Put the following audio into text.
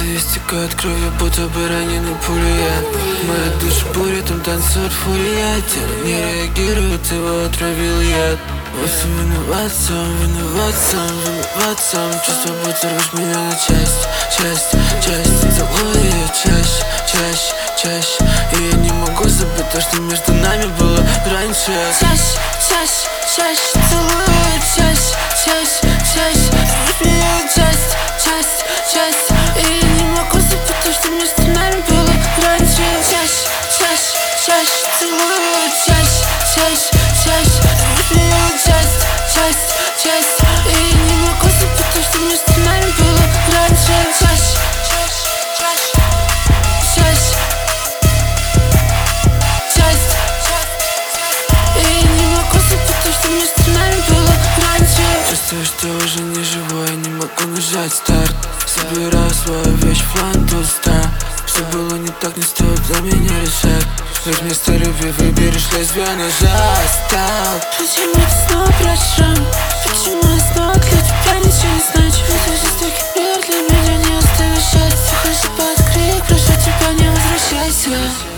истекает кровью, будто бы раненый пулей. Моя душа буря, там танцует фурия. Тело не реагирует, его отравил яд. Вот виноват сам, виноват сам, виноват сам. Чувство, будто рвешь меня на часть, часть, часть. Целую ее чаще, чаще, чаще. И я не могу забыть то, что между нами было раньше. Чаще, чаще, чаще. Целую ее чаще, чаще, чаще. Рвешь меня на часть, часть, часть. И я не могу забыть то, что между нами было раньше. Чаще, чаще, чаще. Целую ее чаще, чаще, чаще. Рвешь меня на часть, часть, часть. И я не могу забыть то, что между нами было раньше. Чаще, чаще, чаще, чаще, часть. И я не могу забыть то, что между нами было раньше. Чувствую, что уже не живой, не могу нажать старт. Собираю свою вещь в ландуста. Что было не так, не стоит для меня решать. Ведь вместо любви выберешь лезвие ножа. Стал. Почему ты снова прячешь шрам? Почему я снова для тебя ничего не значу? Это жестокий мир для меня, не оставишь счастья. Хочу под крик, прошу тебя, не возвращайся.